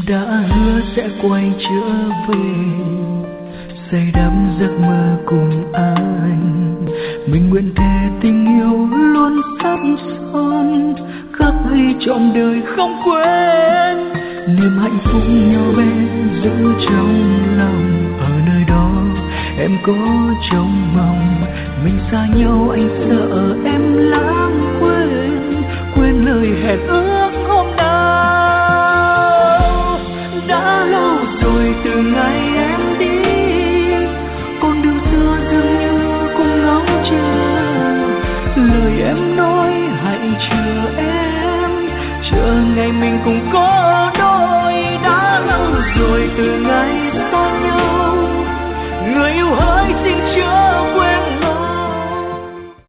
đã hứa sẽ quay trở về, say đắm giấc mơ cùng anh. Mình nguyện thề tình yêu luôn sắt son, khắc ghi trọn đời không quên. Niềm hạnh phúc nhỏ bé giữ trong lòng, ở nơi đó em có trông mong. Mình xa nhau anh sợ em lãng quên, quên lời hẹn ước hôm nào. Đã lâu rồi từ ngày em đi, con đường xưa dường như cũng ngóng chờ. Lời em nói hãy chờ em, chờ ngày mình cùng có đôi. Đã lâu rồi từ ngày xa nhau, người yêu hỡi xin